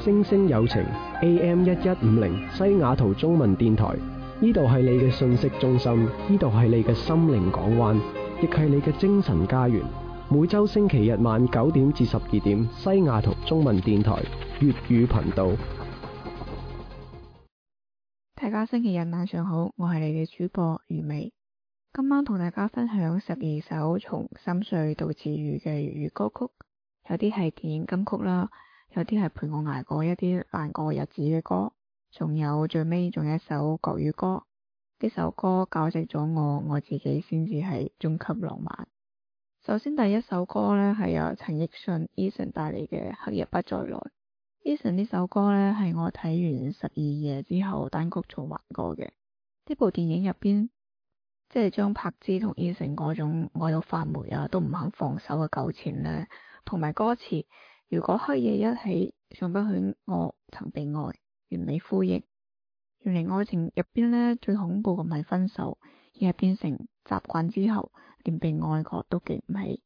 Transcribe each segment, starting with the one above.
星星有情 AM1150西雅圖中文電台，呢度係你嘅信息中心，呢度係你嘅心靈港灣，亦係你嘅精神家園。每周星期日晚9點至12點，西雅圖中文電台粵語頻道。 大家星期日晚上好，我係你嘅主播余美。今晚同大家分享12首從心碎到治癒嘅粵語歌曲，有啲係電影金曲啦，有啲係陪我捱過一啲難過日子嘅歌，仲有最尾仲有一首國語歌。呢首歌教識咗我自己先至係終極浪漫。首先第一首歌呢係由陳奕迅 Eason 帶嚟嘅《黑夜不再來》。Eason 呢首歌呢係我睇完12夜之後單曲循環過嘅。呢部電影入邊，即係將柏芝同 Eason 嗰種愛到發霉啊，都唔肯放手嘅糾纏呢，同埋歌詞如果黑夜一起，想不許我曾被愛，完美呼應。原嚟愛情入邊呢，最恐怖嘅唔係分手，而係變成習慣之後，連被愛過都記唔起。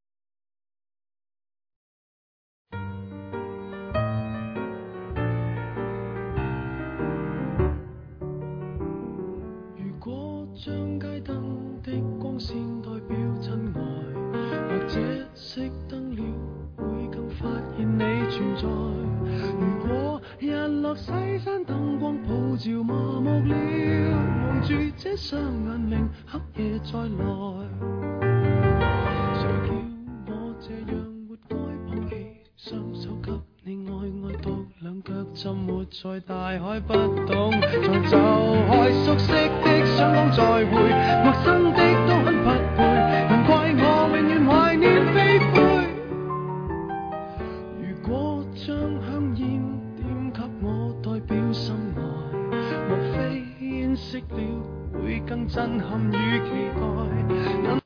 如果將街燈的光線代表真愛，或者熄燈了會更發現你存在。如果日落西山燈光普照麻木了，望住這雙眼明黑夜再來，誰叫我這樣活該放棄雙手給你愛到兩腳浸沒在大海不懂再走開，熟悉的想講再會，陌生的都很匹配，難怪我永遠懷念飛灰。如果將香煙點給我代表心愛，莫非煙熄了會更震撼與期待。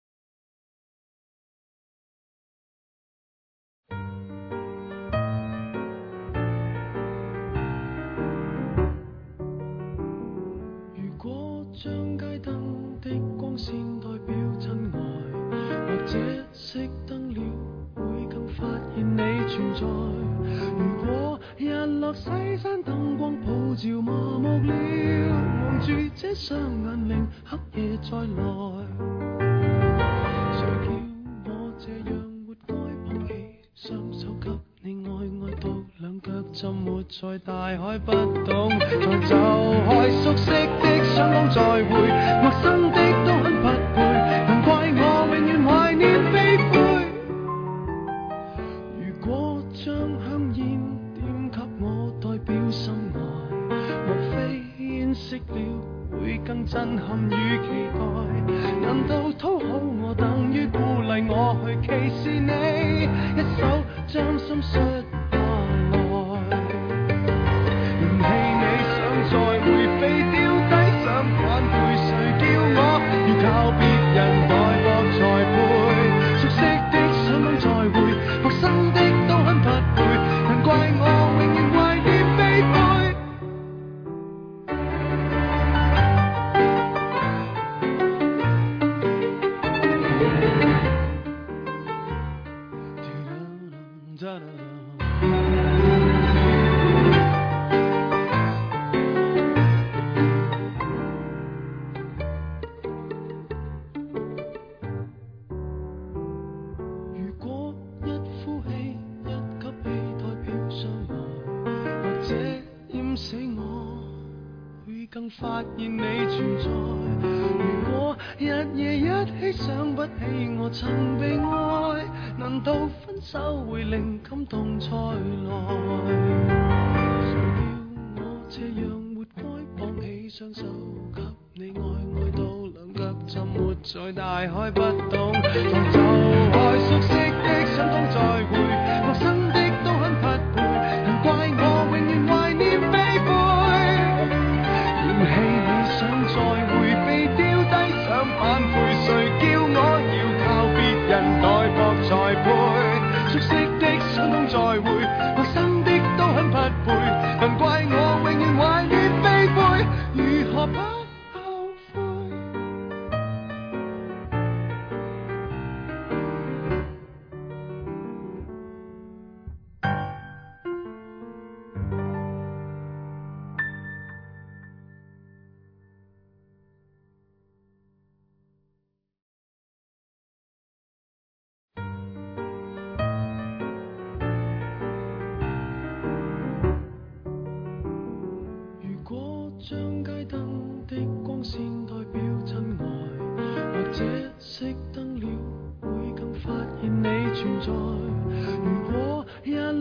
將街燈的光線代表真愛，或者熄燈了會更發現你存在。如果日落西山燈光普照麻木了，望住這雙眼明黑夜再來，誰叫我這樣活該放棄雙手給你愛到兩腳浸沒在大海不懂再走開，熟悉的想講再會，陌生的都很匹配，難怪我永遠懷念飛灰。如果將香煙點給我代表心愛，莫非煙熄了會更震撼與期待。難道討好我等於鼓勵我去歧視你，一手將心摔下來，嫌棄你想再會被丟低想反悔，誰叫我要靠別人代博才配，熟悉的想講再會，陌生的都很匹配，難怪我永遠懷念飛灰。如果一呼氣一吸氣代表相愛，或者淹死我會更發現你存在。如果日夜一起想不起我曾被愛，難道分手會令感動才來？誰叫我這樣活該放棄雙手給你愛到兩腳浸沒在大海不懂再走開，熟悉的想講再會，陌生的都很匹配，難怪我永遠懷念飛灰。嫌棄你想再會被丟低想反悔，誰叫我要靠別人代博才配，熟悉的想講再會，陌生的都很匹配，難怪我永遠懷念飛灰。如何不後悔？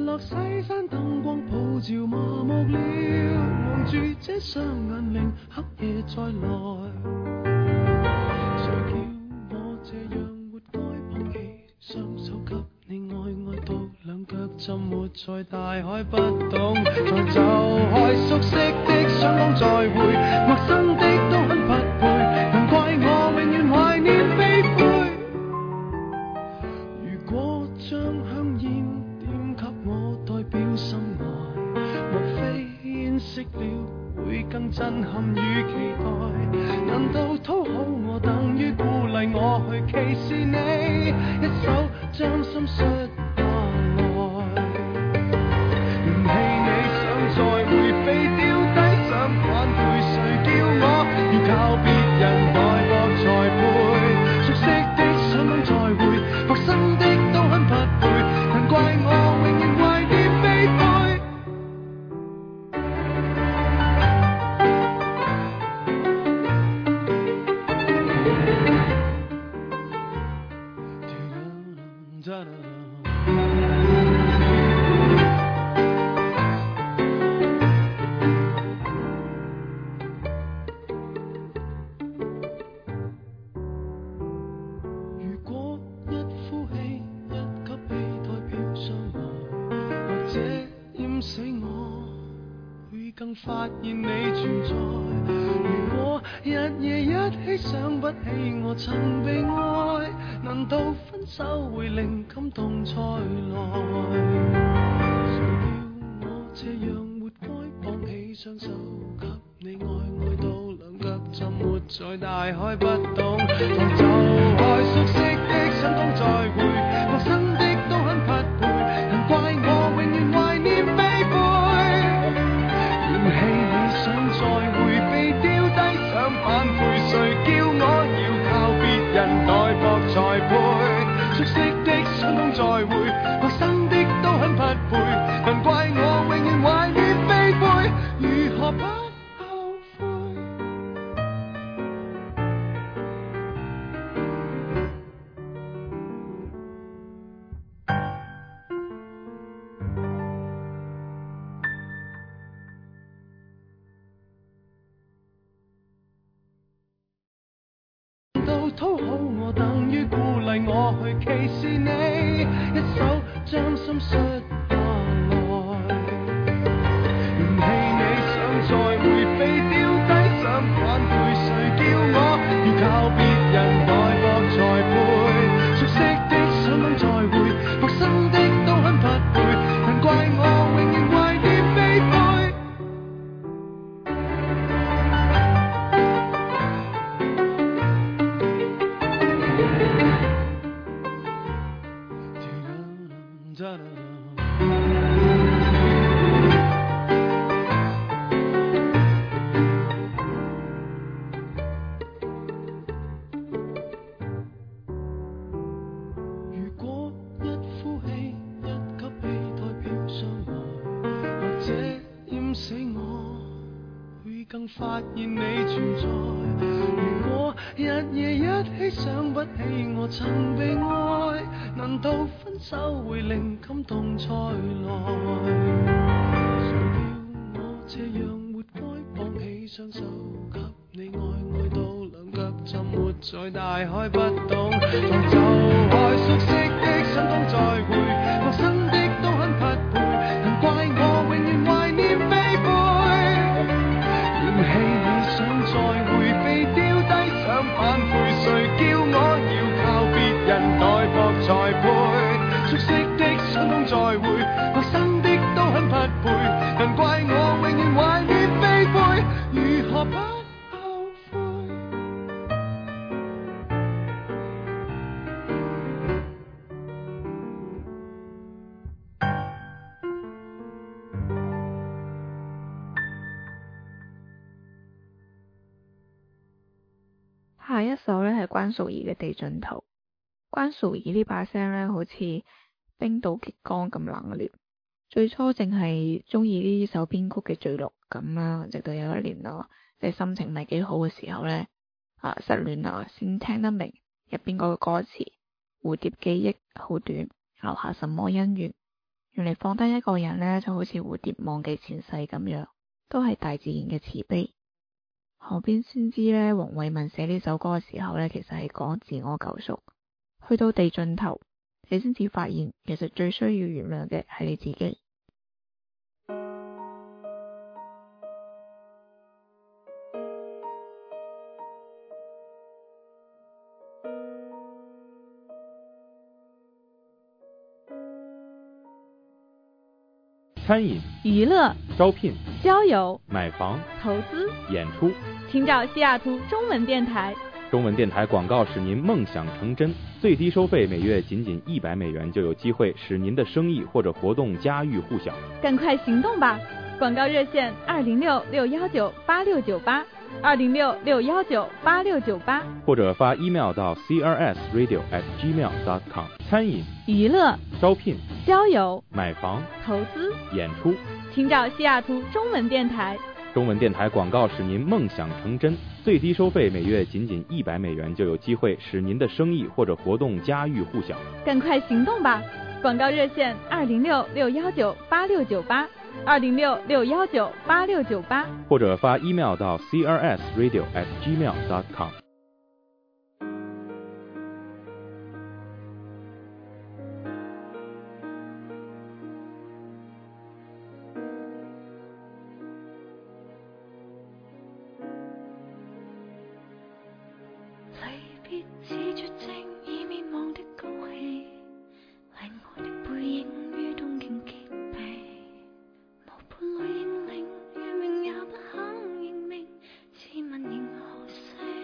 落西山燈光普照麻木了，望住這雙眼令黑夜再來。誰叫我這樣活該放棄雙手給你愛到兩腳浸沒在大海不懂，再走開熟悉的想講再會，陌生的都很匹配，難怪我永遠懷念飛灰。如果將香煙點給我代表心愛，莫非煙熄了會更震撼與期待？難道討好我等於鼓勵我去歧視你，一手將心術下來？嫌棄你想再會被丟低，想反悔，誰叫我要靠別人代薄才配？熟悉的想講再會，陌生的都很匹配，難怪我永遠懷念飛灰。如果一呼氣一吸氣代表傷害，或者淹死我，會更發現你存在。如果日夜一起想不起我曾被愛，難道分手會令感動才來？誰叫我這樣活該放棄雙手給你愛到兩腳浸沒在大海不懂，再走開熟悉的想講再會，陌生的都很匹配，難怪我永遠懷念飛灰。嫌棄你想再會被丟低，想反悔，誰叫我要靠別人代薄才配？熟悉的想講再會，陌生的都很匹配，難怪我永遠懷念飛灰。如何不後悔？難道討好我等於鼓勵我去歧視你，一手將心術下來？嫌棄你想再會被丟低，想反悔，誰叫我要靠別人代薄才配？熟悉的想講再會，陌生的都很匹配，難怪我永遠懷念飛灰。如果一呼氣一吸氣代表傷害，或者淹死我，會更發現你存在。如果日夜一起想不起我曾被愛，難道分手會令感動才來？誰叫我這樣活該放棄雙手給你愛到兩腳浸沒在大海不懂，再走開熟悉的想講再會，陌生的都很匹配，難怪我永遠懷念飛灰。嫌棄你想再會被丟低，想反悔，誰叫我要靠別人代薄才配？熟悉的想講再會，陌生的都很匹配，難怪我永遠懷念飛灰。如何不後悔？ 下一首呢係關淑怡嘅《地盡圖》。關淑怡呢把聲呢，好似冰島極光咁冷冽。最初淨係中意呢首編曲嘅序錄咁啦，直到有一年咯，即係心情唔係幾好嘅時候呢，失戀啦，先聽得明入邊嗰個歌詞。蝴蝶記憶好短，留下什麼恩怨？ 原嚟放低一個人呢，就好似蝴蝶忘記前世咁樣，都係大自然嘅慈悲。後邊先知呢，黃偉文寫呢首歌嘅時候呢，其實係講自我救贖。去到地盡頭，你先至發現，其實最需要原諒嘅係你自己。 餐饮、 娱乐、 招聘、 交友、 买房、 投资， 演出， 请找西雅图中文电台。 中文电台广告使您梦想成真，最低收费每月仅$100，就有机会使您的生意或者活动家喻户晓。 赶快行动吧！广告热线206-619-8698，206-619-8698， 或者发 email 到 crsradio@gmail.com。餐饮、 娱乐、 招聘、 交友、 买房、 投资， 演出， 请找西雅图中文电台。 中文电台广告使您梦想成真，最低收费每月仅$100，就有机会使您的生意或者活动家喻户晓。 赶快行动吧！广告热线206-619-8698，206-619-8698， 或者发 email 到 crsradio@gmail.com。 離別似絕症已滅亡的高氣，令我的背影於東京結備，無伴侶認領，願命也不肯認命，自問仍可惜。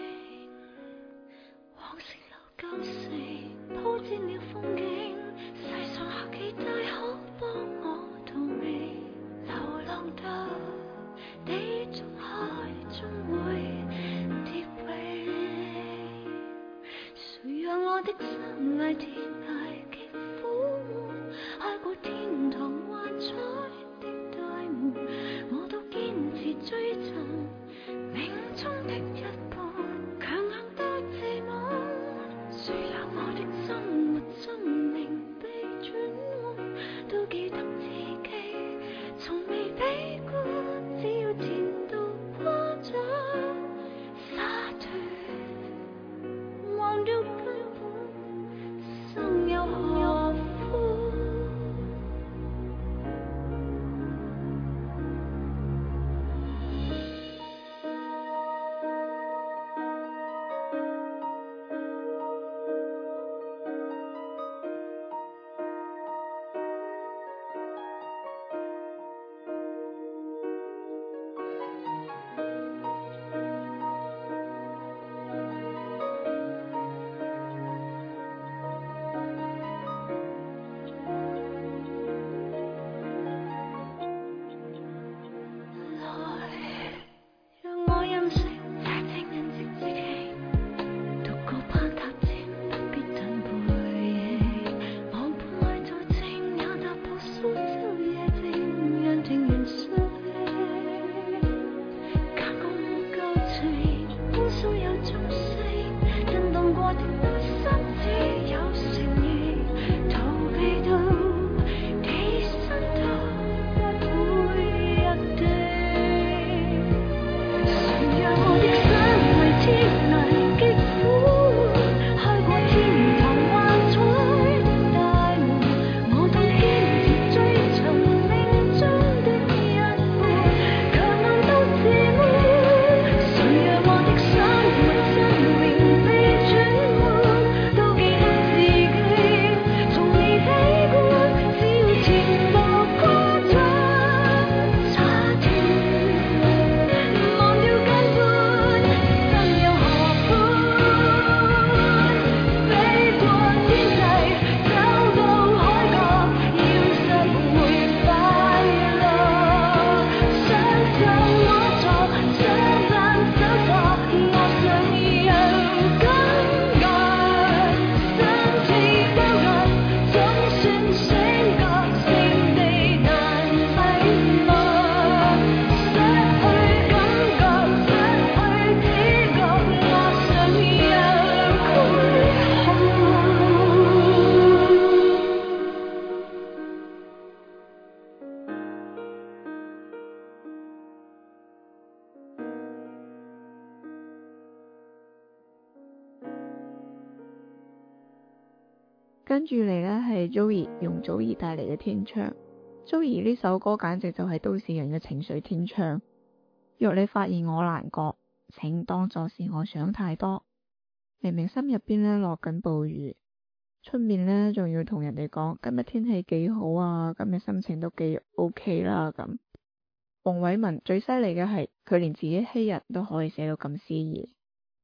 往事留舊時，鋪墊了風景，世上下幾大可幫我逃避，流浪到地中海終會跌永。誰讓我的生涯天涯極苦悶，開過天堂幻彩的大門，我都堅持追尋命中的一半，強硬得自滿。誰讓我的生活生命被轉換，都記得自己從未悲觀，只要前度誇張灑脫，忘掉根本生有何苦。 跟住嚟呢係 Joey 容祖兒帶嚟嘅天窗。Joey 呢首歌簡直就係都市人嘅情緒天窗。若你發現我難過，請當作是我想太多。明明心入邊呢落緊暴雨，出面呢仲要同人哋講今日天氣幾好啊，今日心情都幾 OK 啦咁。黃偉文最犀利嘅係佢連自己欺人都可以寫到咁詩意。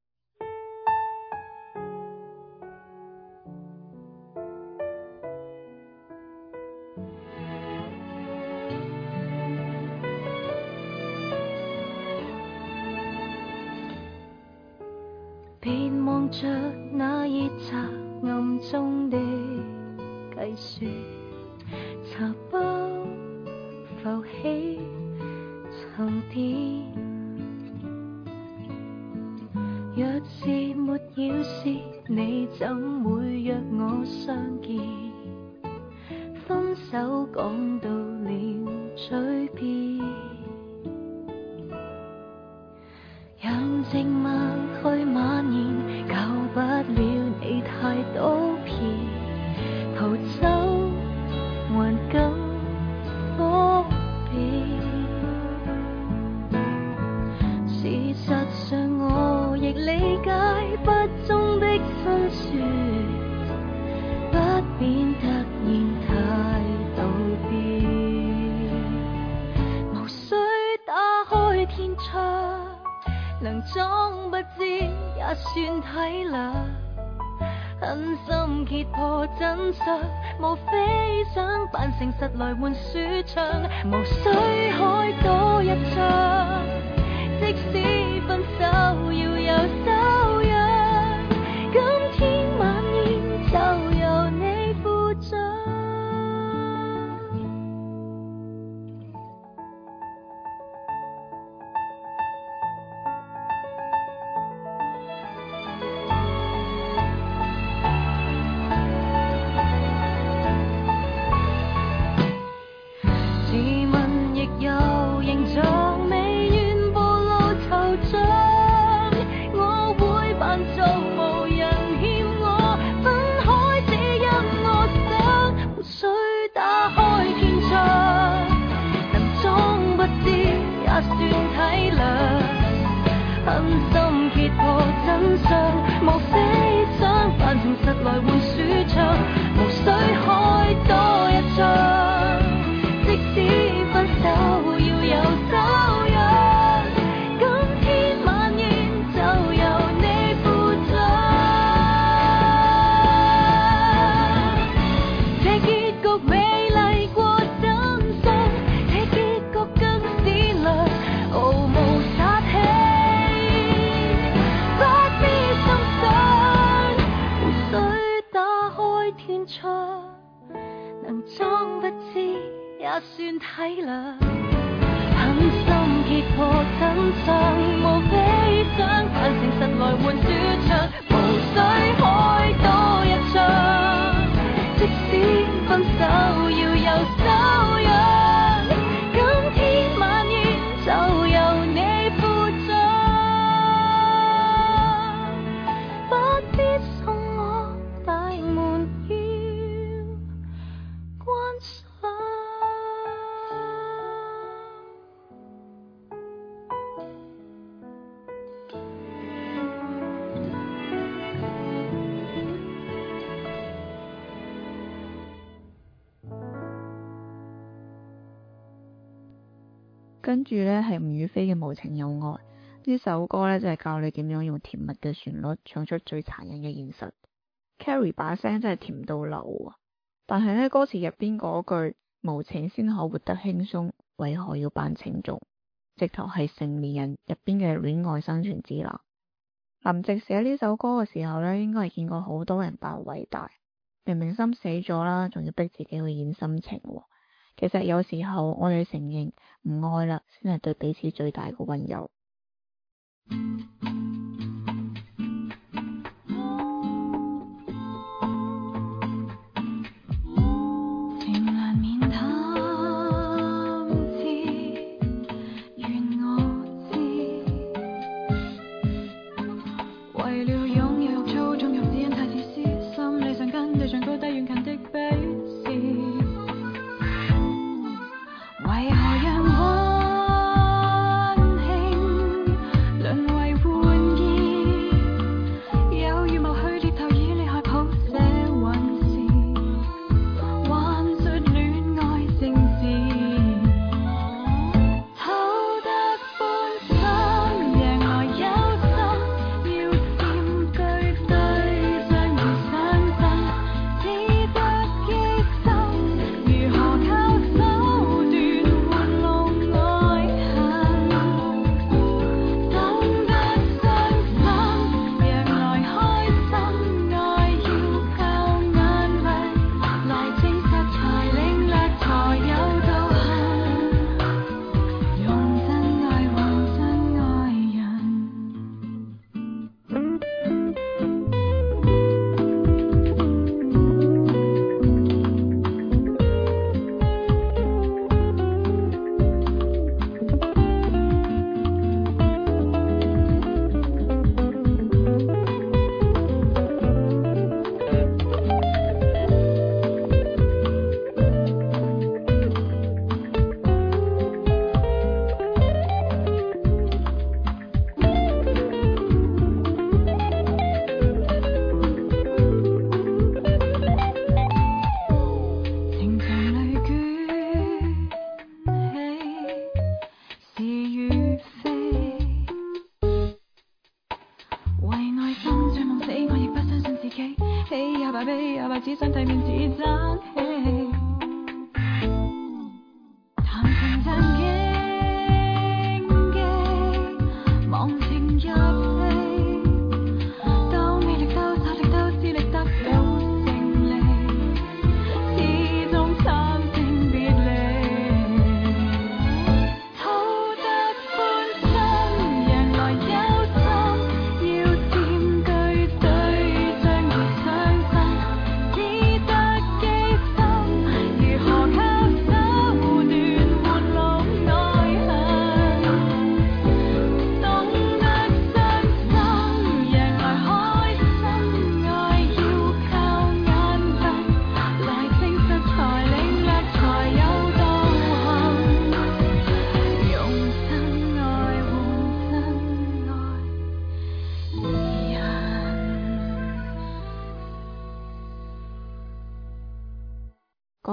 別望着那熱茶暗中的計算，茶包浮起沉澱。若是沒要事，你怎會約我相見？分手講到了嘴邊，讓寂寞去蔓延，救不了你太多遍，逃走還更方便。事實上我亦理解不忠的辛酸，不免突然態度變，無需打開天窗，能裝不知也算體諒，狠心揭破真相，無非想扮誠實來換舒暢，無需開多一槍，即使分手要有修養，今天晚宴就由你負責。自問亦有形象，未願暴露惆悵，我會扮作無人欠我，分開只因我想，無需打開天窗，能裝不知也算體諒，狠心揭破真相，無非想扮誠實來換舒暢，無需開多一槍，即使分手要有修養，今天晚宴就由你負責。這結局美麗過真相，這結局更善良，毫無殺氣，不必心傷，無需打開天窗，能裝不知也算體諒，狠心揭破真相，無非想扮誠實來換舒暢，無需開多一槍，即使分手要有修養，今天晚宴就由你負責，不必送我大門要關上。 跟住呢係吳雨霏嘅《無情有愛》，呢首歌呢就係教你點樣用甜蜜嘅旋律唱出最殘忍嘅現實。Carrie 把聲真係甜到流啊！但係呢歌詞入邊嗰句無情先可活得輕鬆，為何要扮情重，直頭係成年人入邊嘅戀愛生存指南。林夕寫呢首歌嘅時候呢，應該係見過好多人扮偉大，明明心死咗啦，仲要逼自己去演深情喎。其實有時候我哋承認唔愛啦，先係對彼此最大嘅溫柔。 情難免貪知，願我知，為了擁有欲操縱，又只因太自私，心理上跟對象高低遠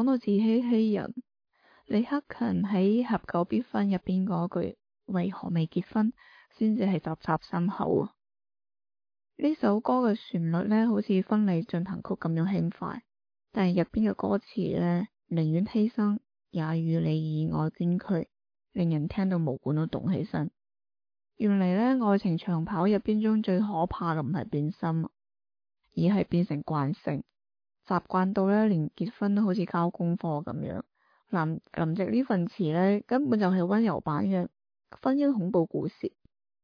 到自欺欺人，李克勤喺《合久必分》入邊嗰句為何未結婚先至係集集心口啊！呢首歌嘅旋律呢，好似婚禮進行曲咁樣輕快，但係入邊嘅歌詞呢，寧願犧牲也與你以愛捐軀，令人聽到毛管都動起身。原嚟呢，愛情長跑入邊中最可怕嘅唔係變心，而係變成慣性，習慣到呢，連結婚都好似交功課咁樣。林夕呢份詞呢，根本就係溫柔版嘅婚姻恐怖故事。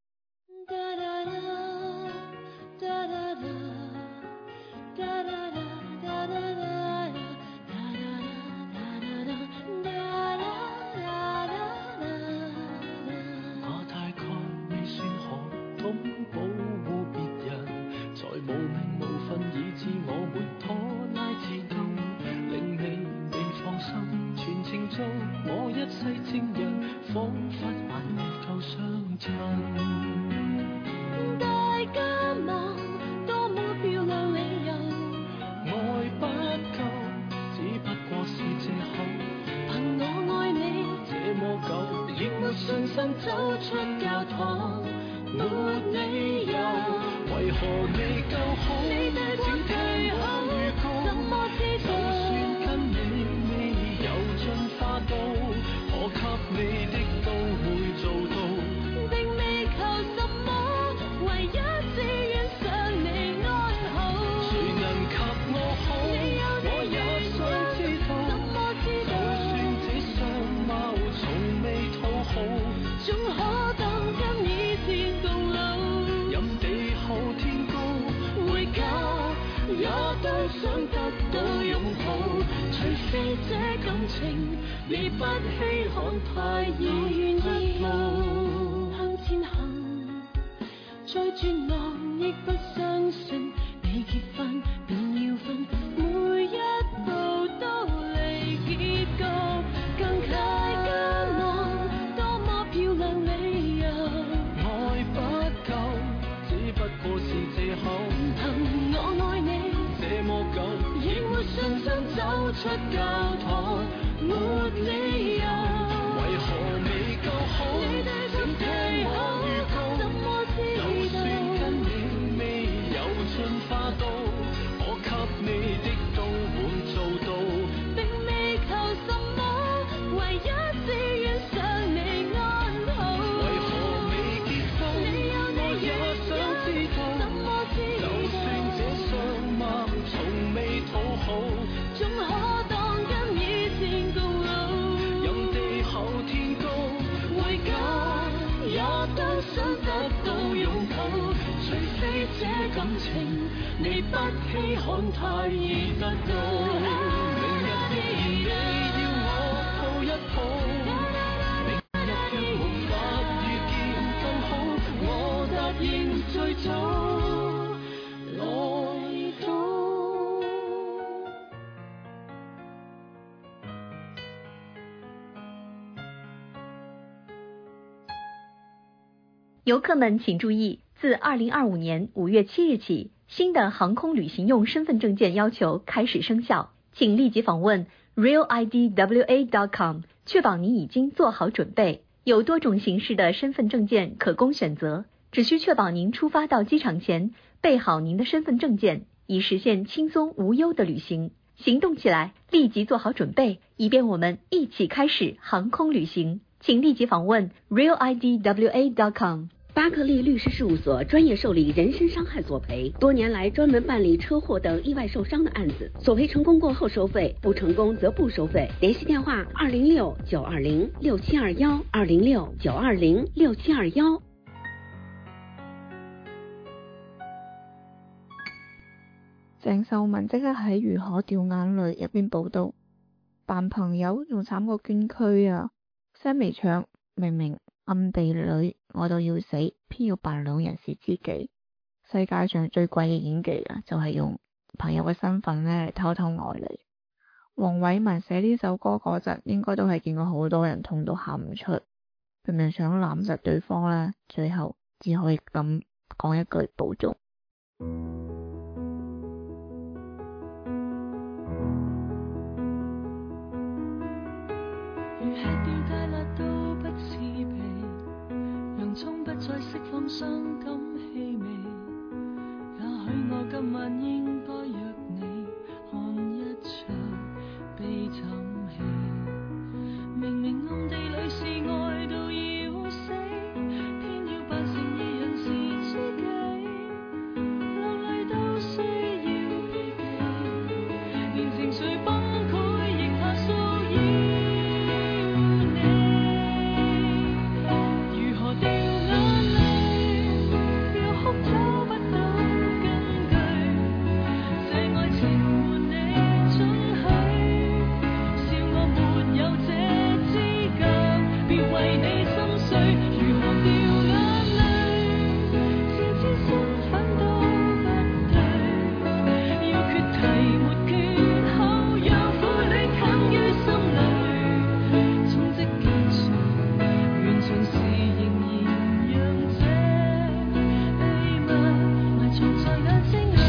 我一世情人，彷彿還未夠相襯。大家望多麼漂亮理由，愛不夠，只不過是藉口。憑我愛你這麼久，亦沒信心走出教堂，沒理由，為何未夠好？請聽我預告，怎麼知道？就算跟你未有進化到，可給你的都會做到，並未求什麼，唯一只願想你安好。誰能及我好？我也想知道，怎麼知道？就算這相貌從未討好，總可當跟以前共老。任地厚天高，回家也都想得到擁抱，除非這感情你不稀罕太易得到。向前行，再絕望亦不相信你結婚便要分，每一步都離結局，更大家望多麼漂亮理由，愛不夠，只不過是藉口。憑我愛你這麼久，亦沒信心走出教堂，沒理由，為何未夠好？請聽我預告，怎麼知道？就算跟你未有進化到，可給你的都會做到，並未求什麼，唯一只願想你安好。為何未結婚？我也想知道，怎麼知道？就算這相貌從未討好，總可當跟以前共老。任地厚天高，回家也都想得到擁抱，除非這感情你不稀罕太易得到。明日既然你要我抱一抱，明日卻無法遇見更好，我答應最早來到。 游客們請注意，自2025年5月7日起，新的航空旅行用身份證件要求開始生效，請立即訪問 realidwa.com， 確保你已經做好準備。有多種形式的身份證件可供選擇，只需確保您出發到機場前備好您的身份證件，以實現輕鬆無憂的旅行。行動起來，立即做好準備，以便我們一起開始航空旅行。請立即訪問 realidwa.com。 巴克利律師事務所專業受理人身傷害索賠，多年來專門辦理車禍等意外受傷的案子，索賠成功過後收費，不成功則不收費。聯繫電話206-920-6721 206-920-6721。 鄭秀文即刻喺如何掉眼淚入邊報道，扮朋友仲慘過捐軀啊！聲微唱，明明暗地裏我都要死，偏要扮兩人是知己。世界上最貴嘅演技啊，就係用朋友嘅身份咧嚟偷偷愛你。黃偉文寫呢首歌嗰陣，應該都係見過好多人痛到喊唔出，明明想攬實對方咧，最後只可以咁講一句保重。 吃掉太辣都不刺鼻，洋葱不再釋放傷感氣味。也許我今晚應該約你看一場悲慘戲。明明暗地裏是愛到要死，偏要扮成二人是知己，流淚都需要避忌，連情緒崩潰亦怕騷擾你。如何掉眼淚，要哭找不到根據，這愛情沒你准許，笑我沒有這資格，別為你心碎。如何掉眼淚，自知身份都不對，要決題沒缺口，讓負累近於心裏，充積結束，完場時仍然讓這秘密埋藏在眼睛裏。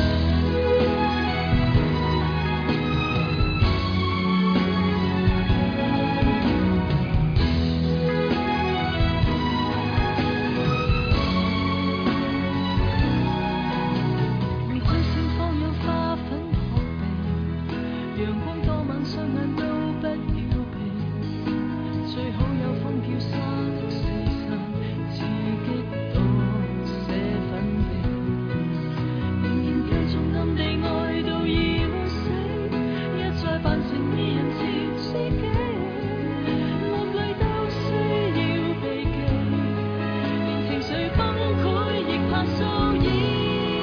玫瑰線放有花粉撲鼻，陽光多猛雙眼都不要避，最好有風叫沙的四散，刺激到這粉地，仍然繼續暗地愛到要死，一再扮成二人是知己，落淚都需要避忌，連情緒崩潰亦怕騷擾你。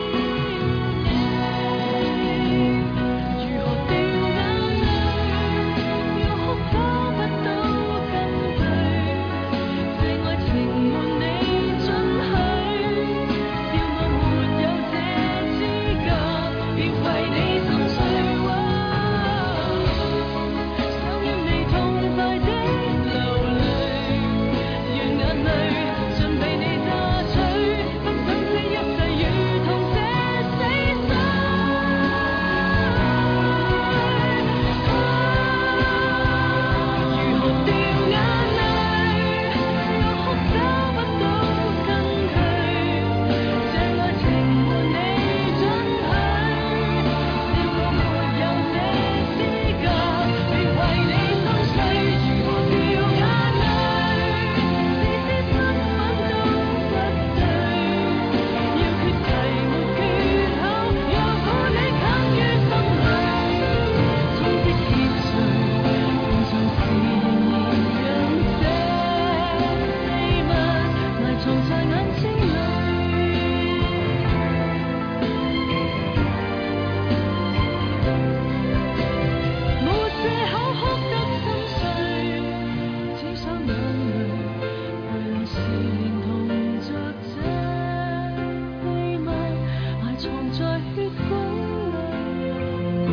如何掉眼淚，要哭找不到根據，這愛情沒你准許，笑我沒有這資格，別為你心碎。想讓你痛快地流淚，讓眼淚盡被你榨取，不想這一切如同這死水。如何掉眼淚，要哭找不到根據，這愛情沒你准許，笑我沒有這資格，別為你心碎。如何掉眼淚，自知身份都不對，要決題沒缺口，讓負累近於心裏，充積結碎，完場時仍然讓這秘密埋藏在眼睛裏。沒藉口哭得心碎，只想眼淚回來時連同着這秘密埋藏在血管裏。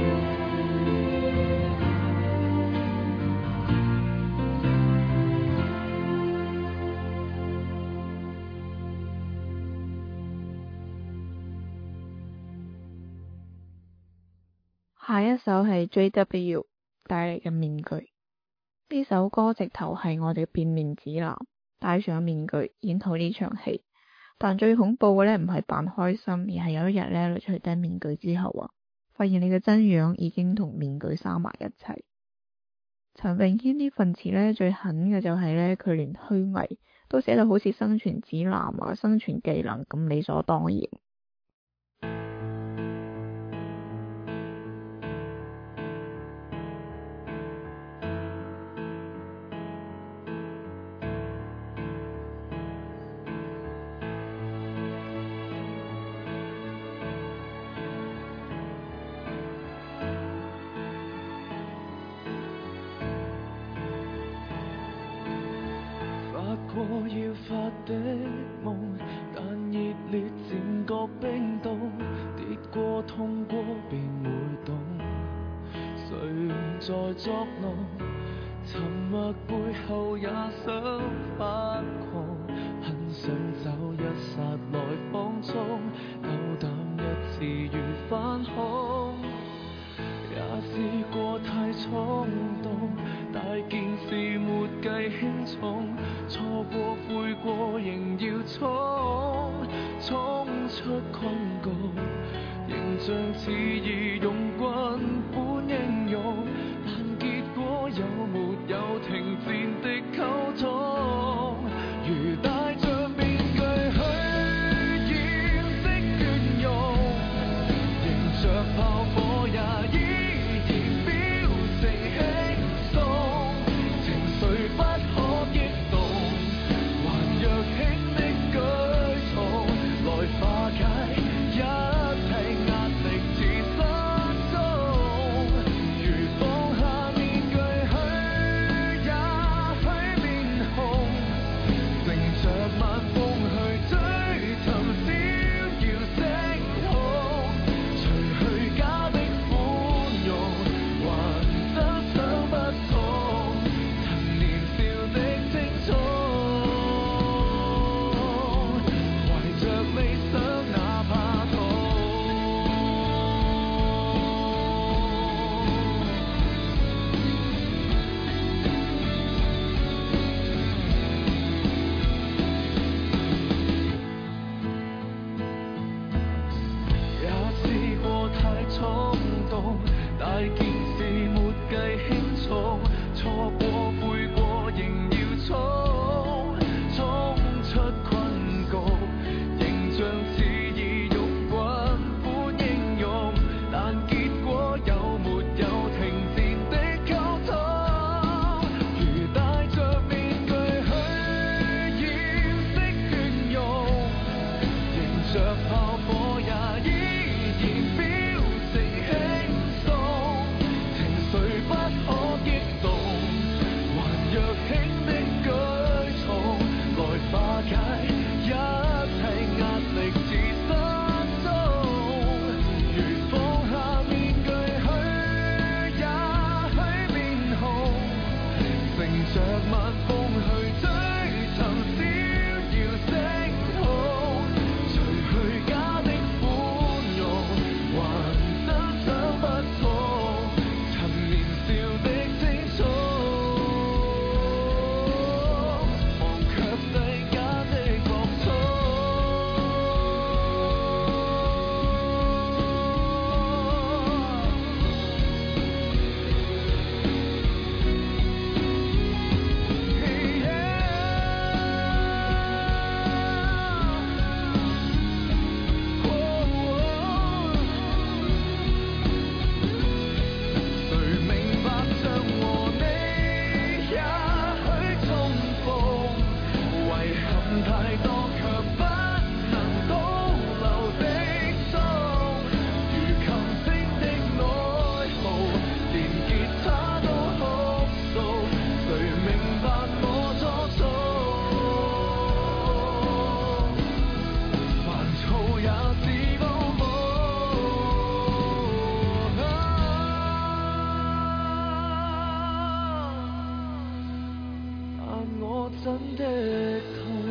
下一首係 JW 帶嚟嘅面具。呢首歌直頭係我哋嘅變面指南，戴上面具演好呢場戲。但最恐怖嘅呢，唔係扮開心，而係有一日呢，你除低面具之後啊，發現你嘅真樣已經同面具生埋一齊。陳詠謙呢份詞呢，最狠嘅就係呢，佢連虛偽都寫到好似生存指南啊、生存技能咁理所當然。 過要發的夢，但熱烈漸覺冰凍，跌過痛過便會懂，誰在作弄？沉默背後也想發狂，很想找一剎來放縱，夠膽一次如反恐，也試過太衝動，大件事沒計輕重，錯過悔過仍要衝出困局，形象似義勇軍般英勇，但結果有沒有停戰的溝通？如戴着面具去掩飾倦容，迎着炮火也依然表情輕鬆，情緒不可激動，還若輕的舉措來化解一切壓力自失蹤。如放下面具去也許面紅，乘着晚風去追尋逍遙星空，除去假的寬容，還得想不通曾年少的青葱，懷着理想哪怕痛。也試過太衝動，大件事沒計輕重，錯過悔過仍要衝出困局，形象似義勇軍般英勇，但結果有沒有停戰的溝通？如戴着面具去掩飾倦容，迎着炮火也依然表情輕鬆，情緒不可激動，還若輕的舉措來化解一切壓力自失蹤。如放下面具去也許面紅，乘着晚風去追尋逍遙星空，除去假的寬容，還得想不通曾年少的青葱，忘卻世間的惡衝。誰明白像和你也許重逢，遺憾太多卻不能倒流的痛，如琴聲的內耗，連吉他都哭訴，誰明白我初衷？煩躁也是報復，但我真的痛。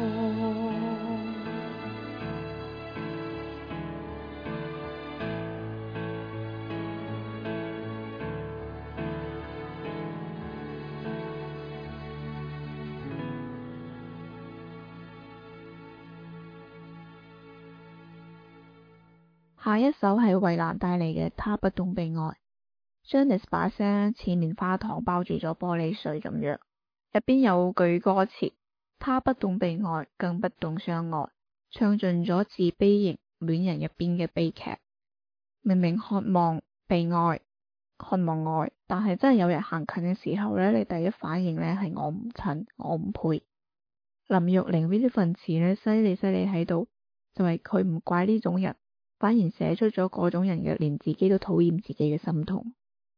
下一首係衛蘭帶嚟嘅《他不懂被愛》。Janice 把聲似棉花糖包住咗玻璃碎咁樣，入邊有句歌詞：他不懂被愛，更不懂相愛，唱盡咗自卑型戀人入邊嘅悲劇。明明渴望被愛，渴望愛，但係真係有人行近嘅時候呢，你第一反應呢係我唔襯，我唔配。林玉玲呢份詞呢，犀利喺度，就係佢唔怪呢種人，反而寫出咗嗰種人嘅連自己都討厭自己嘅心痛。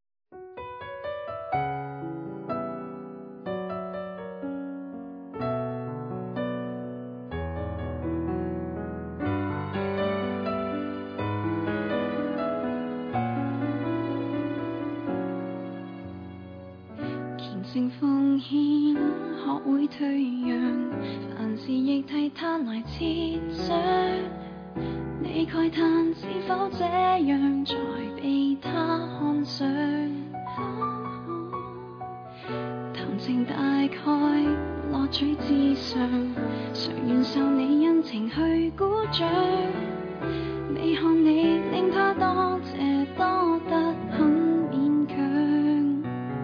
虔誠奉獻，學會退讓，凡事亦替他來設想。你慨嘆是否這樣才被他看上？談情大概樂取至上，誰願受你恩情去鼓掌？未看你令他多謝多得很勉強，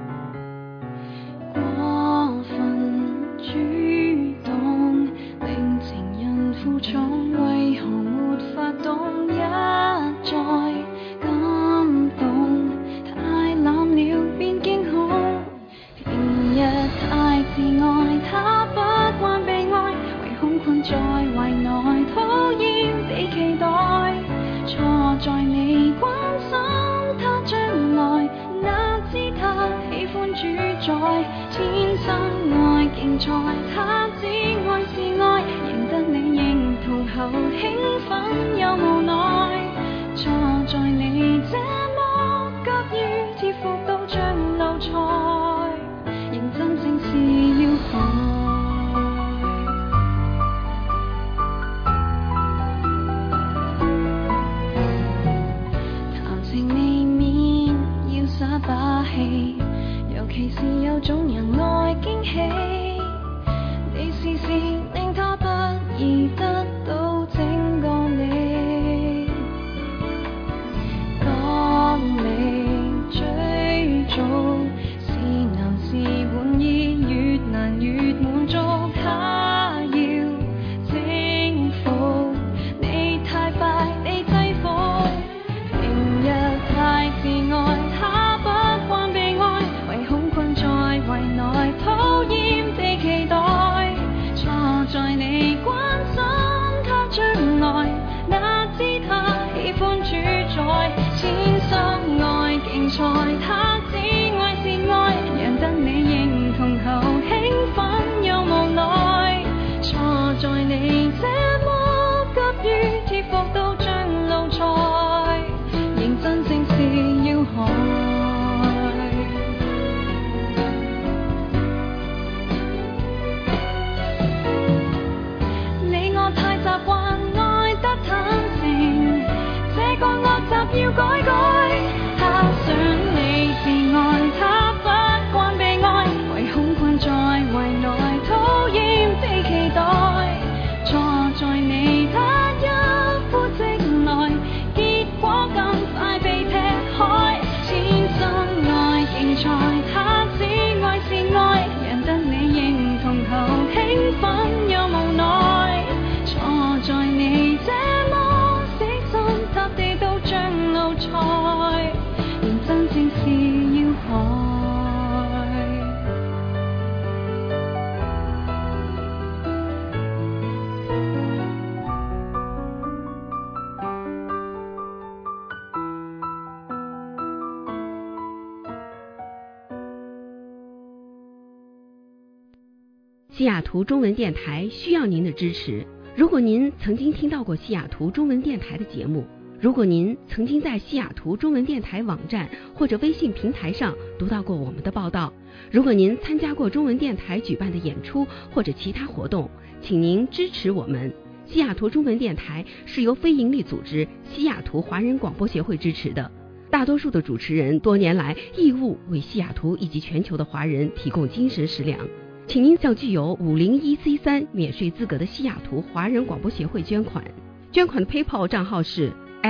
過分主動令情人負重，為何沒法懂一再感動？太濫了變驚恐，平日太自愛，他不慣被愛，唯恐困在懷內，討厭地期待。錯在你關心他將來，哪知他喜歡主宰，天生愛競賽，他只愛是愛，贏得你認同後興奮又無奈。錯在你這麼急於貼服到像奴才，認真正是要害。把戲，尤其是有種人愛驚喜，你試試令他不易得到整個你，當你追逐是難是玩意，越難越滿足，他要征服你太快，你制服，平日太自愛，懷內討厭地期待，錯在你關心他將來，哪知他喜歡主宰，天生愛競賽，他只愛是愛，讓得你認同後興奮又無奈。錯在你這麼急於貼服到像奴才，認真正是要害。要改改，他想你自愛，他不慣被愛，唯恐困在懷內，討厭被期待。錯在你他一呼即來，結果更快被踢開。天生愛競賽，他只愛是愛，讓得你認同後興奮又無奈。錯在你這麼死心塌地到像奴才，認真正是要害。 西雅图中文电台需要您的支持。如果您曾经听到过西雅图中文电台的节目，如果您曾经在西雅图中文电台网站或者微信平台上读到过我们的报道，如果您参加过中文电台举办的演出或者其他活动，请您支持我们。西雅图中文电台是由非营利组织西雅图华人广播协会支持的，大多数的主持人多年来义务为西雅图以及全球的华人提供精神食粮。请您向具有501C3免税资格的西雅图华人广播协会捐款，捐款的 PayPal 账号是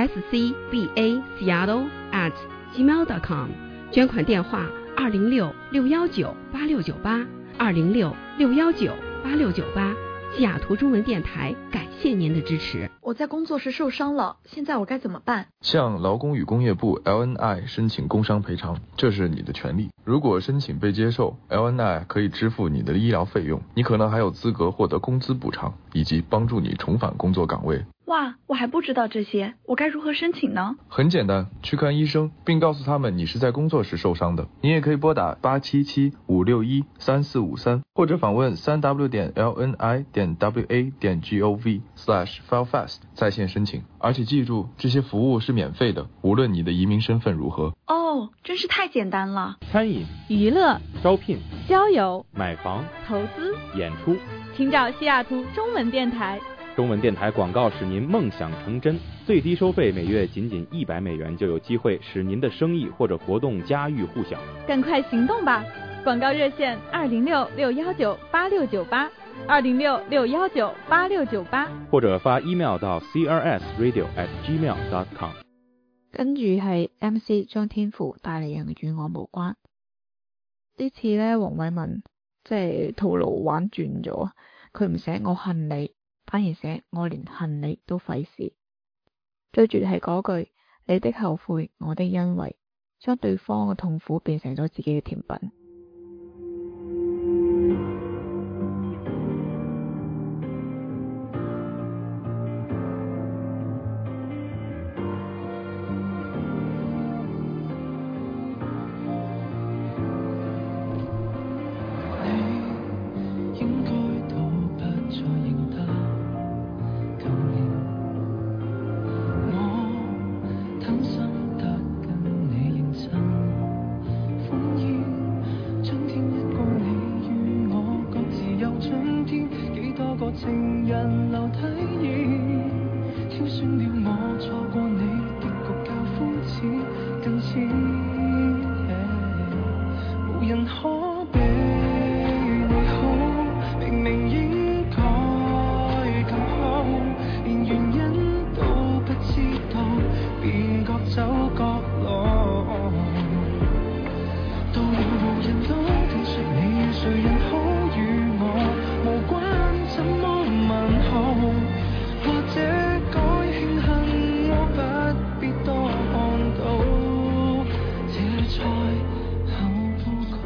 scbaseattle@gmail.com， 捐款电话206-619-8698 206-619-8698。西雅图中文电台感谢您的支持。 我在工作时受伤了，现在我该怎么办？ 向劳工与工业部 LNI 申请工伤赔偿，这是你的权利。如果申请被接受， LNI 可以支付你的医疗费用，你可能还有资格获得工资补偿，以及帮助你重返工作岗位。 哇，我还不知道这些，我该如何申请呢？ 很简单，去看医生，并告诉他们你是在工作时受伤的。你也可以拨打877-561-3453，或者访问www.lni.wa.gov/filefast 在线申请。而且记住，这些服务是免费的，无论你的移民身份如何。 哦，真是太简单了。 餐饮、 娱乐、 招聘、 交友、 买房、 投资、 演出， 请找西雅图中文电台。 中文电台广告使您梦想成真，最低收费每月仅$100就有机会使您的生意或者活动家喻户晓。 赶快行动吧！ 广告热线206-619-8698，206-619-8698， 或者发 email 到 crsradio@gmail.com。 跟住係 MC 張天賦帶嚟嘅與我無關。呢次呢，黃偉文即係套路玩轉咗，佢唔寫我恨你，反而寫我連恨你都費事。追住係嗰句你的後悔，我的欣慰，將對方嘅痛苦變成咗自己嘅甜品。 情人留體意，挑選了我，錯過你，結局較膚淺，更似無人可比你好，明明應該更好，連原因都不知道，便各走各路，到了無人都聽說你與誰人好，與我無關。怎麼問候？或者該慶幸我不必多看到這賽後報告。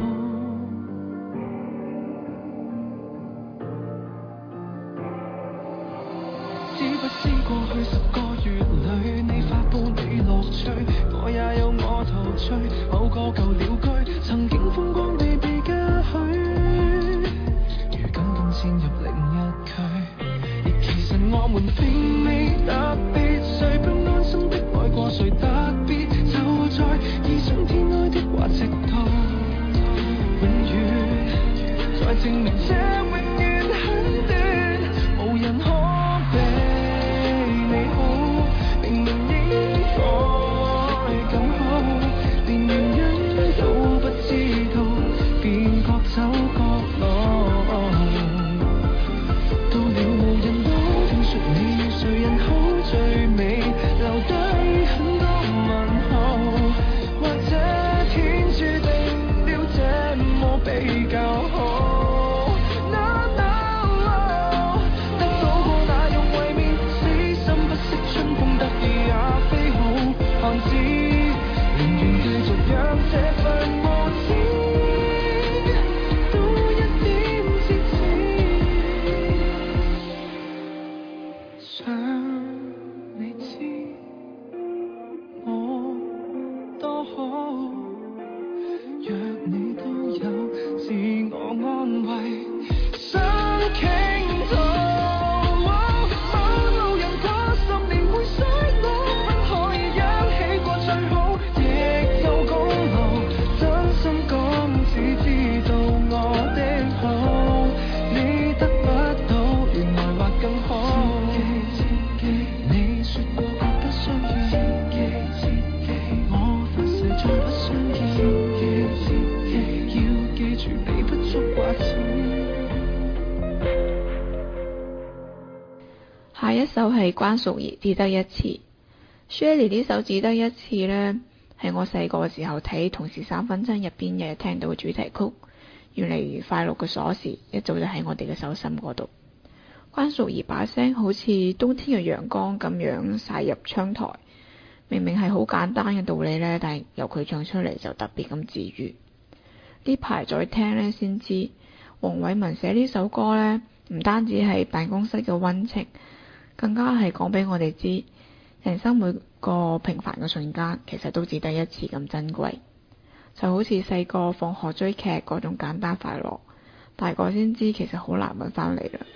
知不知過去10個月裏，你發布你樂趣，我也有我陶醉。某個舊鳥居，曾經風光地被嘉許，如今竟陷入另一區。亦其實我們並未特別，誰不安心的愛過，誰特別就在異想天開的話直到永遠，再證明這永遠很短，無人可比你好，明明應該更好，連原因都不知道，便各走各路。誰人好最美，留低很多問號，或者天注定了這麼比較好。No no， 得到過那用衛冕，死心不息春風得意也非好漢子，寧願繼續讓這份無知多一點節制。想你知我多好，若你都有自我安慰，想傾吐。某路人過10年會衰老，不可以揚起過最好，亦有功勞。真心講，只知道我的好，你得不到，原來或更好。 下一首係關淑怡《只得一次》。Shirley 呢首《只得一次》呢，係我細個嘅時候睇《同事3分真》入邊嘅聽到嘅主題曲。原嚟快樂嘅鎖匙一早就喺我哋嘅手心嗰度。關淑怡把聲好似冬天嘅陽光咁樣曬入窗台，明明係好簡單嘅道理呢，但係由佢唱出嚟就特別咁治癒。呢排再聽呢，先知黃偉文寫呢首歌呢，唔單止係辦公室嘅溫情，更加係講俾我哋知，人生每個平凡嘅瞬間其實都只得一次咁珍貴。就好似細個放學追劇嗰種簡單快樂，大個先知其實好難搵返嚟啦。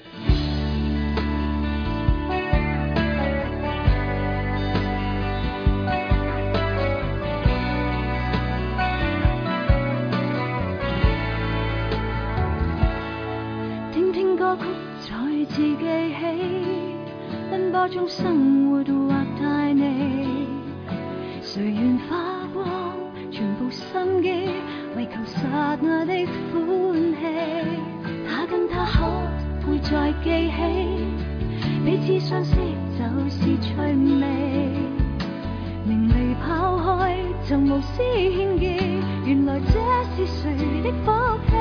聽聽歌曲再次記起，奔波中生活或太膩，誰願花光全部心機為求剎那的歡喜，他跟他可會再記起，彼此相識就是趣味，明離拋開就無私獻技，原來這是誰的福氣，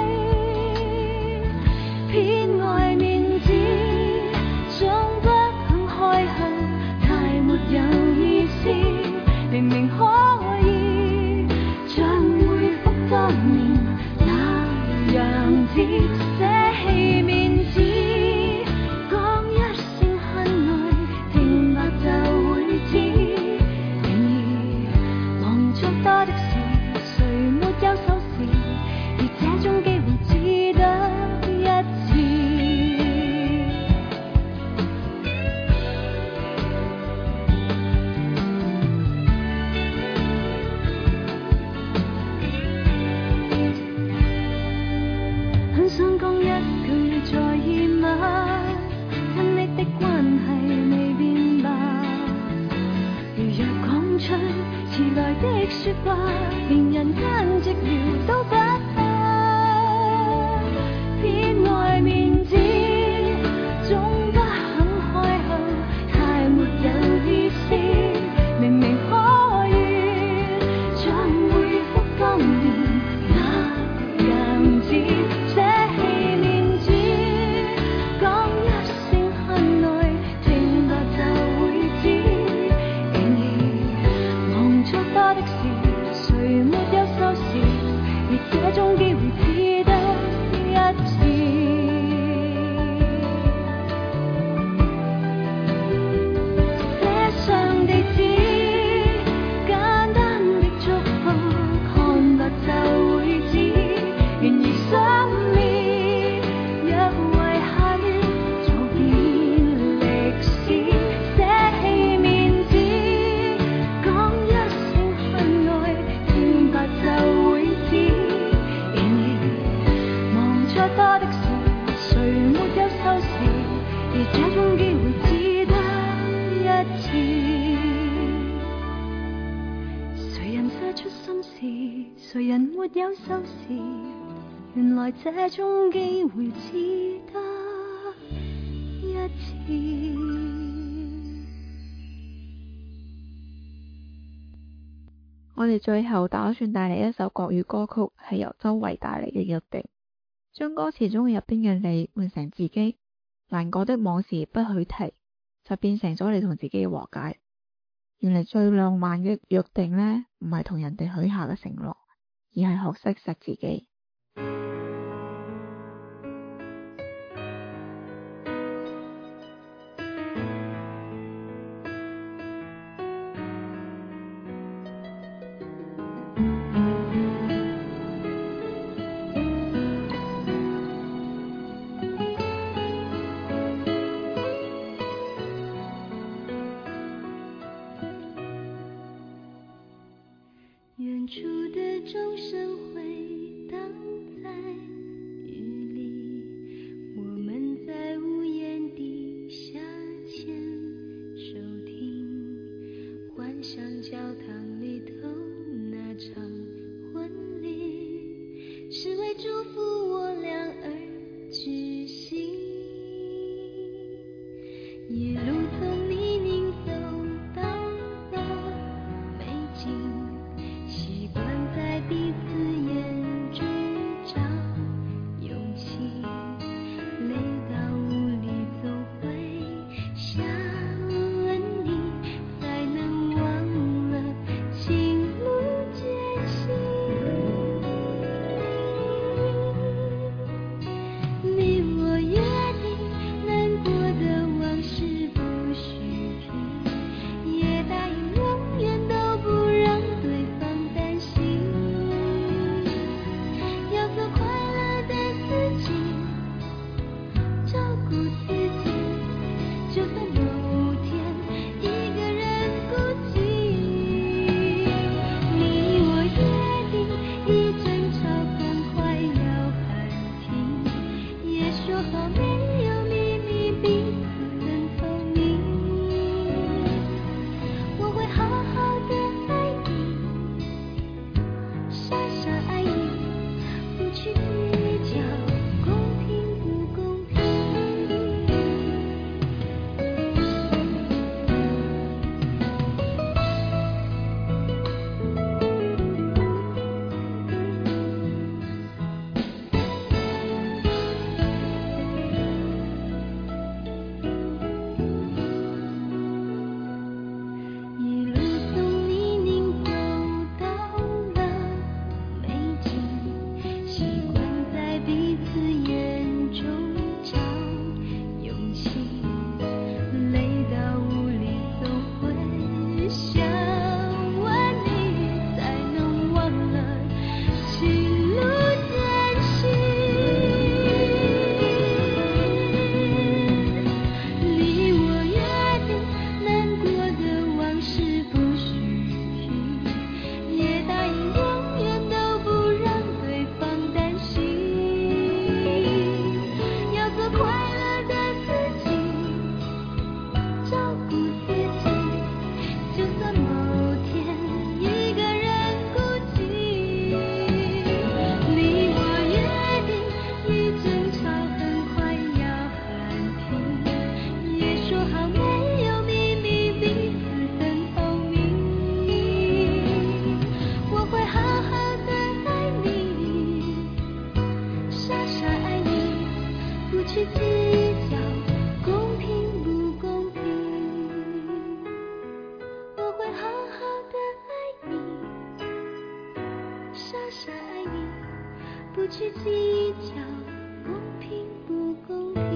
偏愛面子總不肯開口，太沒有意思，明明可以像回復當年那樣子，捨棄面子講一聲恨愛，聽吧就會知，然而忙着多的是誰沒有收拾，而這種機會只得一次，很想講一句在意嗎，跟你的關係未變吧，如若講出遲來的說話，連人間寂寥都不怕，偏愛面子總不肯開口，太沒有意思，明明可以像回復當年那樣子，捨棄面子講一聲恨愛，聽吧就會知，然而忙着多的是誰沒有收拾，而這種機會只得一次，寫上地址，簡單的祝福，看吧就會知，然而心面若遺下於早變歷史，捨棄面子講一聲恨愛，聽吧就會知，然而忙着多的是誰沒有收拾，而這種機會只得一次，誰人寫出心事，誰人沒有收拾，原來這種機會只得一次。 我哋最後打算帶嚟一首國語歌曲，係由周蕙帶嚟嘅《約定》，將歌詞中入邊嘅你換成自己，難過的往事不許提，就變成咗你同自己嘅和解。原來最浪漫嘅約定呢，唔係同人哋許下嘅承諾，而係學識錫自己。 远处的钟声回荡在去计较公平不公平，我会好好的爱你，傻傻爱你，不去计较公平不公平。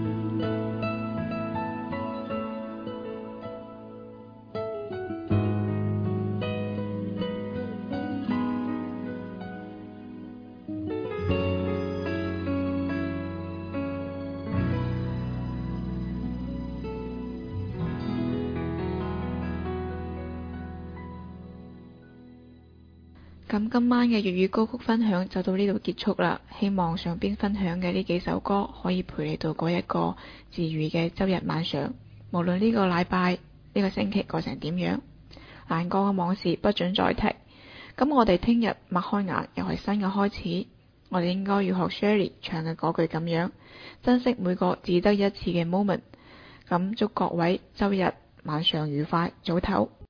咁今晚嘅粵語歌曲分享就到呢度結束啦，希望上邊分享嘅呢幾首歌可以陪你度過一個治癒嘅周日晚上，無論呢個禮拜呢個星期過成點樣，難過嘅往事不准再提。咁我哋聽日擘開眼又係新嘅開始，我哋應該要學 Shirley 唱嘅嗰句咁樣，珍惜每個只得一次嘅 moment。咁祝各位周日晚上愉快，早唞。